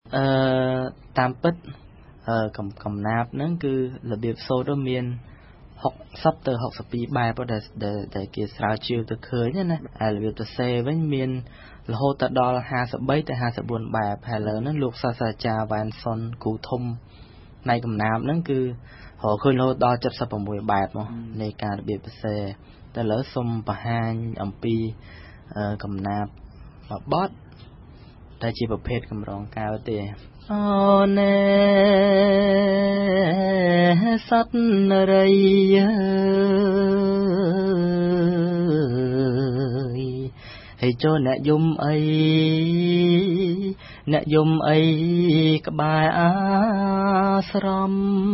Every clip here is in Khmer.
tam pít cầm nạp nó cứ là việc số đó miền học sắp từ học sắp pi bài bắt để kia sao chiều từ khơi nhá nè là việc từ xe với miền là hô ta đo hai sắp bảy tới hai sắp buồn bài hay là nó luộc sa sa trà vàng son cụ thum này cầm nạp nó cứ họ khơi lô đo chấp sắp bằng mùi bài mà này cả việc từ xe ta lỡ xôm và hai ẩm pi cầm nạp và bót ta chỉประเภท cầm rong cao tiền nè sắt rây hay cho nè yum ấy các bài ashram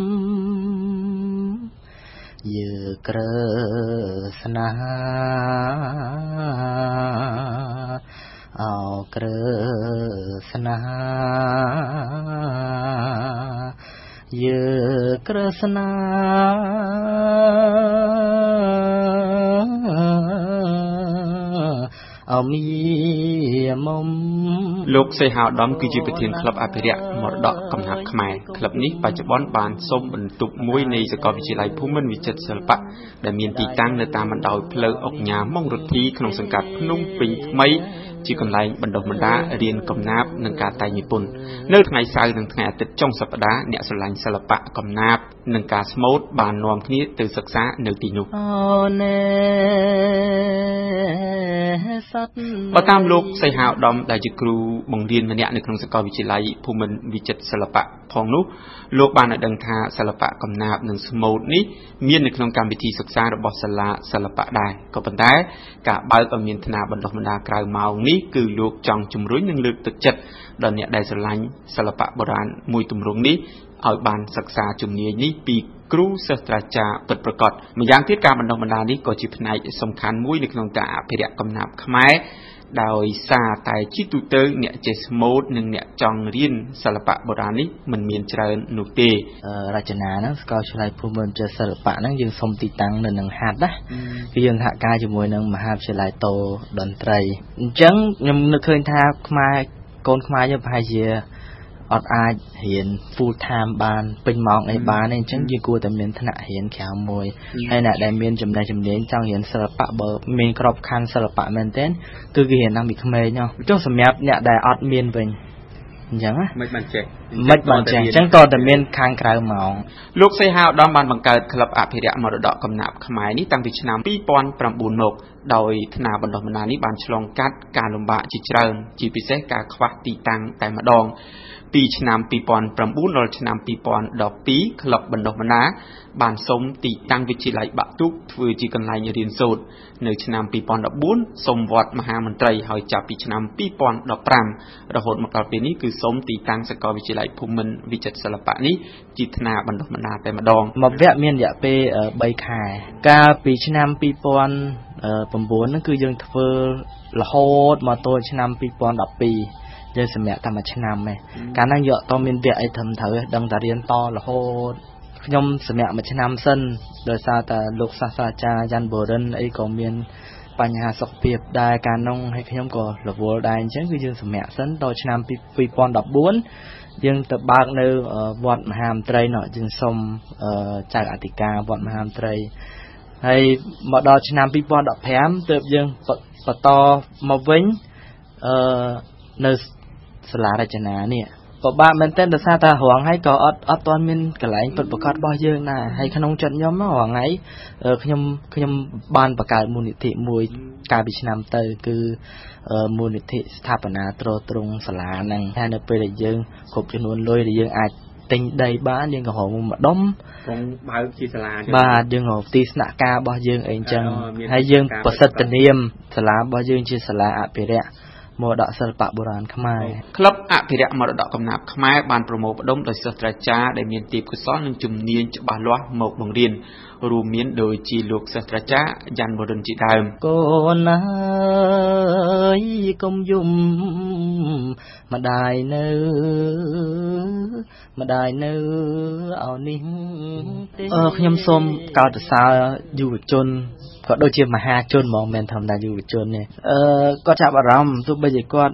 giờ cơ sana ao cơ sana giờ cơ sana លោកសេហៅដំគឺជាប្រធានក្លឹបអភិរក្សមរតកកំណាព្យខ្មែរក្លឹបនេះបច្ចុប្បន្នបានសូមបន្ទុកមួយនៃសាកលវិទ្យាល័យភូមិន្ទវិចិត្រសិល្បៈដែលមានទីតាំងនៅតាមបណ្ដោយផ្លូវអុកញ៉ាម៉ុងរទ្ធីក្នុងសង្កាត់ភ្នំពេញថ្មីជាកន្លែងបណ្ដុះបណ្ដាលរៀនកំណាព្យនិងការតែងនិពន្ធនៅថ្ងៃសៅរ៍និងថ្ងៃអាទិត្យចុងសប្ដាហ៍អ្នកស្រឡាញ់សិល្បៈកំណាព្យនិងការស្មូតបាននាំគ្នាទៅសិក្សានៅទីនោះបើតាមលោកសីហៅដំដែលជាគ្រូបង្រៀនម្នាក់នៅក្នុងសាកលវិទ្យាល័យភូមិន្ទវិចិត្រសិល្បៈផងនោះលោកបានឲ្យដឹងថាសិល្បៈកំណាព្យនិងស្មូតនេះមាននៅក្នុងកម្មវិធីសិក្សារបស់សាលាសិល្បៈដែរក៏ប៉ុន្តែការបើកឲ្យមានថ្នាក់បណ្ដុះបណ្ដាលក្រៅម៉ោងនេះគឺលោកចង់ជំរុញនិងលើកទឹកចិត្តដល់អ្នកដែលស្រឡាញ់សិល្បៈបុរាណមួយទម្រង់នេះឲ្យបានសិក្សាជំនាញនេះពីគ្រូសាស្ត្រាចារ្យពិតប្រាកដម្យ៉ាងទៀតការបណ្ដុះបណ្ដាលនេះក៏ជាផ្នែកសំខាន់មួយនៅក្នុងការអភិរក្សកំណាព្យខ្មែរដោយសារតែជាទូទៅអ្នកចេះស្មូតនិងអ្នកចង់រៀនសិល្បៈបុរាណនេះមិនមានច្រើននោះទេរចនាហ្នឹងសាកលវិទ្យាល័យភូមិន្ទចេះសិល្បៈហ្នឹងយើងសុំទីតាំងនៅនឹងហាត់ណាគឺយើងសហការជាមួយនឹងមហាវិទ្យាល័យតូតន្ត្រីអញ្ចឹងខ្ញុំនឹកឃើញថាខ្មែរកូនខ្មែរយើងប្រហែលជាអត់អាចរៀន full time បានពេញម៉ោងអីបានទេអញ្ចឹងយើងគួរតែមានថ្នាក់រៀនក្រៅមួយហើយអ្នកដែលមានចំណេះជំនាញចង់រៀនសិល្បៈបើមានក្របខ័ណ្ឌសិល្បៈមែនទែនគឺគេរៀនតាំងពីក្មេងចុះសម្រាប់អ្នកដែលអត់មានវិញអញ្ចឹងណាមិនបានចេះអញ្ចឹងតើតែមានខាងក្រៅម៉ោងលោកសេហៅដំបានបង្កើតក្លឹបអភិរក្សមរតកកំណាព្យខ្មែរនេះតាំងពីឆ្នាំ2009មកដោយថ្នាក់បណ្ដុះបណ្ដាលនេះបានឆ្លងកាត់ការលំបាកជាច្រើនជាពិសេសការខ្វះទីតាំងតែម្ដងពីឆ្នាំ2009ដល់ឆ្នាំ2012ក្លឹបបណ្ដុះបណ្ដាលបានសុំទីតាំងវិទ្យាល័យបាក់ទូកធ្វើជាកន្លែងរៀនសូត្រនៅឆ្នាំ2014សុំវត្តមហាមន្ត្រីហើយចាប់ពីឆ្នាំ2015រហូតមកដល់ពេលនេះគឺសុំទីតាំងសាកលវិទ្យាល័យភូមិន្ទវិចិត្រសិល្បៈនេះជាថ្នាក់បណ្ដុះបណ្ដាលតែម្ដងមួយវគ្គមានរយៈពេល3ខែកាលពីឆ្នាំ2009ហ្នឹងគឺយើងធ្វើរហូតមកទល់ឆ្នាំ2012យើងសម្រាប់តែមួយឆ្នាំឯងកាលហ្នឹងយកតមានវគ្គអីត្រឹមត្រូវដឹងតែរៀនតរហូតខ្ញុំសម្រាប់មួយឆ្នាំសិនដោយសារតែលោកសាស្ត្រាចារ្យយ៉ាន់បូរិនអីក៏មានបញ្ហាសុខភាពដែរកាលនោះហើយខ្ញុំក៏រវល់ដែរអញ្ចឹងគឺយើងសម្រាប់សិនដល់ឆ្នាំ2014យើងទៅបើកនៅវត្តមហាមន្ត្រីនោះយើងសុំចៅអធិការវត្តមហាមន្ត្រីហើយមកដល់ឆ្នាំ2015ទើបយើងបន្តមកវិញនៅសាលារចនានេះពិបាកមែនទែនដោយសារតែរងហើយក៏អត់ទាន់មានកន្លែងពិតប្រាកដរបស់យើងដែរហើយក្នុងចិត្តខ្ញុំរងហើយខ្ញុំបានបង្កើតមូលនិធិមួយកាលពីឆ្នាំទៅគឺមូលនិធិស្ថាបនាទ្រទ្រង់សាលាហ្នឹងហើយនៅពេលដែលយើងគ្រប់ចំនួនលុយដែលយើងអាចទិញដីបានយើងក៏រកមួយដុំផងបើកជាសាលាបាទយើងរកទីស្នាក់ការរបស់យើងអីចឹងហើយយើងប្រសិទ្ធនាមសាលារបស់យើងជាសាលាអភិរក្សមរតកសិល្បៈបុរាណខ្មែរក្លឹបអភិរក្សមរតកកំណាព្យខ្មែរបានប្រមូលផ្ដុំដោយសាស្ត្រាចារ្យដែលមានទេពកោសល្យនិងជំនាញច្បាស់លាស់មកបង្រៀនរួមមានដូចជាលោកសាស្ត្រាចារ្យយ៉ាន់បូរិនជាដើមកូនអើយកុំយំម្ដាយនៅអោនេះទេខ្ញុំសូមកោតសរយុវជនក៏ដូចជាមហាជនហ្មងមិនធម្មតាយុវជននេះគាត់ចាប់អារម្មណ៍ទោះបីជាគាត់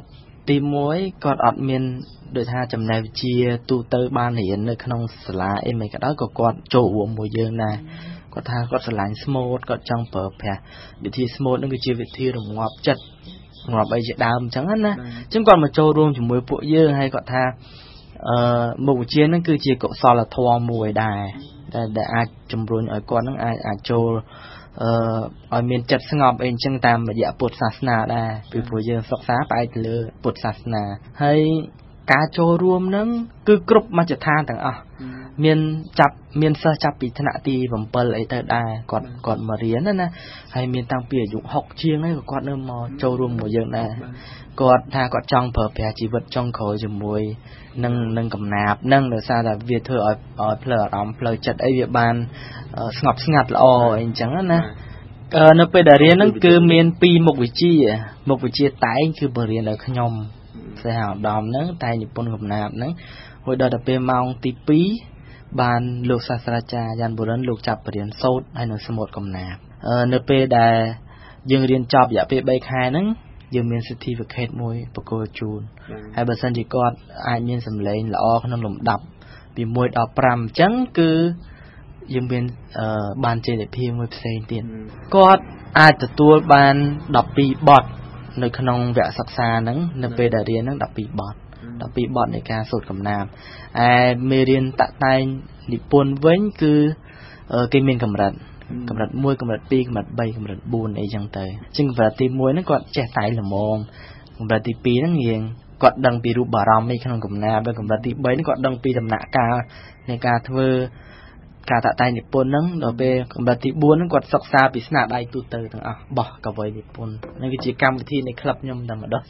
ទី1គាត់អត់មានដូចថាចំណេះវិជ្ជាទូទៅបានរៀននៅក្នុងសាលាអីមិនក៏ដោយក៏គាត់ចូលរួមមួយយើងដែរគាត់ថាគាត់ស្រឡាញ់ស្មូតគាត់ចង់ប្រើប្រាស់វិធីស្មូតនឹងគឺជាវិធីរងាប់ចិត្តងាប់អីជាដើមអញ្ចឹងណាអញ្ចឹងគាត់មកចូលរួមជាមួយពួកយើងហើយគាត់ថាមុខវិជ្ជានឹងគឺជាកុសលធម៌មួយដែរដែលអាចជំរុញឲ្យគាត់នឹងអាចចូលឲ្យមានចិត្តស្ងប់អីអញ្ចឹងតាមរយៈពុទ្ធសាសនាដែរពីព្រោះយើងសិក្សាផ្អែកទៅលើពុទ្ធសាសនាហើយការចូលរួមនឹងគឺគ្រប់មជ្ឈដ្ឋានទាំងអស់មានសិស្សចាប់ពីថ្នាក់ទី7អីទៅដែរគាត់មករៀនណាហើយមានតាំងពីអាយុ60ជាងហើយក៏គាត់នៅមកចូលរួមមួយយើងដែរគាត់ថាគាត់ចង់ប្រើប្រាស់ជីវិតចុងក្រោយជាមួយនឹងកំណាព្យនឹងដោយសារតែវាធ្វើឲ្យផ្លូវអារម្មណ៍ផ្លូវចិត្តអីវាបានស្ងប់ស្ងាត់ល្អអីអញ្ចឹងណានៅពេលដែលរៀនហ្នឹងគឺមាន2មុខវិជ្ជាតែងគឺបរៀនដល់ខ្ញុំផ្សេងឧត្តមហ្នឹងតែនិពន្ធកំណាព្យហ្នឹងហើយដល់ទៅពេលម៉ោងទី2បានលោកសាស្ត្រាចារ្យយ៉ាន់បូរិនលោកចាប់បរៀនសូត្រហើយនឹងស្មូតកំណាព្យនៅពេលដែលយើងរៀនចប់រយៈពេល3ខែហ្នឹងយើងមាន certificate មួយបកគោជូនហើយបើសិនជាគាត់អាចមានសម្លេងល្អក្នុងលំដាប់ពី1ដល់5អញ្ចឹងគឺយើងមានបានជ័យលាភីមួយផ្សេងទៀតគាត់អាចទទួលបាន12បទនៅក្នុងវគ្គសិក្សាហ្នឹងនៅពេលដែលរៀនហ្នឹង12បទនៃការសូត្រកំណាព្យមេរៀនតាក់តែងនិពន្ធវិញគឺគេមានកម្រិត1កម្រិត2កម្រិត3កម្រិត4អីចឹងទៅជាងកម្រិតទី1ហ្នឹងគាត់ចេះតែល្មមកម្រិតទី2ហ្នឹងរៀងគាត់ដឹងពីរូបអារម្មណ៍ឯក្នុងកំណាព្យកម្រិតទី3ហ្នឹងគាត់ដឹងពីដំណាក់កាលនៃការធ្វើការតាក់តែងនិពន្ធហ្នឹងដល់ពេលកម្រិតទី4ហ្នឹងគាត់សិក្សាពីស្នាដៃទូទៅទាំងអស់បោះកវីនិពន្ធនេះគឺជាកម្មវិធីនៃក្លឹបខ្ញុំតែម្ដង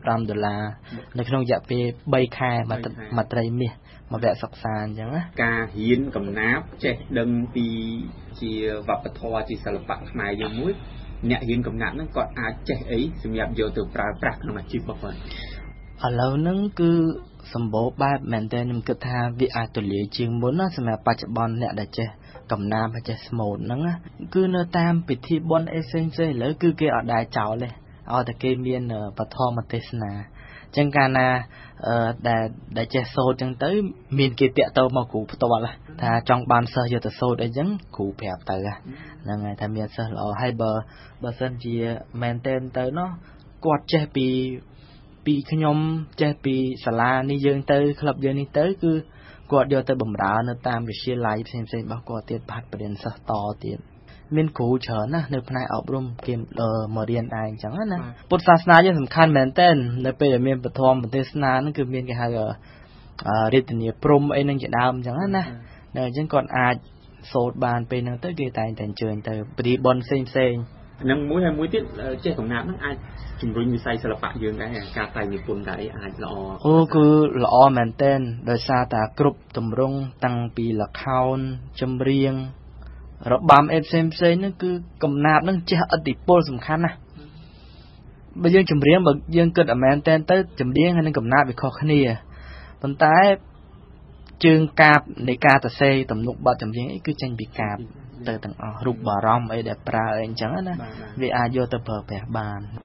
$35នៅក្នុងរយៈពេល3ខែមួយត្រីមាសមកវគ្គសិក្សាអញ្ចឹងណាការរៀនកំណាព្យចេះដឹងពីជាវប្បធម៌ជាសិល្បៈខ្មែរយើងមួយអ្នករៀនកំណាព្យហ្នឹងគាត់អាចចេះអីសម្រាប់យកទៅប្រើប្រាស់ក្នុងអាជីពរបស់គាត់ឥឡូវហ្នឹងគឺសម្បូរបែបមែនតើខ្ញុំគិតថាវាអាចទូលាយជាងមុនណាសម្រាប់បច្ចុប្បន្នអ្នកដែលចេះកំណាព្យហើយចេះស្មូតហ្នឹងគឺនៅតាមពិធីបុណ្យអីផ្សេងៗឥឡូវគឺគេអត់ដែរចោលទេឲ្យតែគេមានបឋមទេសនាចឹងកាលណាដែលចេះសូត្រចឹងទៅមានគេតាក់ទងមកគ្រូផ្ទាល់ថាចង់បានសិស្សយកទៅសូត្រអីចឹងគ្រូប្រាប់ទៅហ្នឹងហើយថាមានសិស្សល្អហើយបើសិនជាមែនតែនទៅនោះគាត់ចេះពីខ្ញុំចេះពីសាលានេះយើងទៅក្លឹបយើងនេះទៅគឺគាត់យកទៅបម្រើនៅតាមវិទ្យាល័យផ្សេងៗរបស់គាត់ទៀតផាត់បរៀនសិស្សតទៀតមានគ្រូច្រើនណាស់នៅផ្នែកអប់រំគេមករៀនដែរអញ្ចឹងណាពុទ្ធសាសនាយើងសំខាន់មែនតើនៅពេលដែលមានពធមទេសនាហ្នឹងគឺមានគេហៅរាជនីព្រំអីហ្នឹងជាដើមអញ្ចឹងណាអញ្ចឹងគាត់អាចសូត្របានពេលហ្នឹងទៅគេតែងតែអញ្ជើញទៅពិធីបុណ្យផ្សេងហ្នឹងមួយហើយមួយទៀតចេះកំណាព្យហ្នឹងអាចជំរុញវិស័យសិល្បៈយើងដែរការតែងនិពន្ធដែរអាចល្អគឺល្អមែនតើដោយសារតែគ្រប់ទម្រង់តាំងពីល្ខោនចម្រៀងរបាំអេផ្សេងហ្នឹងគឺកំណាព្យហ្នឹងចេះឥទ្ធិពលសំខាន់ណាស់បើយើងចម្រៀងបើយើងគិតឲ្យមែនតើទៅចម្រៀងហើយនឹងកំណាព្យវាខុសគ្នាប៉ុន្តែជើងកាបនៃការសរសេរទំនុកបទចម្រៀងអីគឺចេញពីកាបទៅទាំងអស់រូបអារម្មណ៍អីដែលប្រើអីអញ្ចឹងណាវាអាចយកទៅប្រើប្រាស់បាន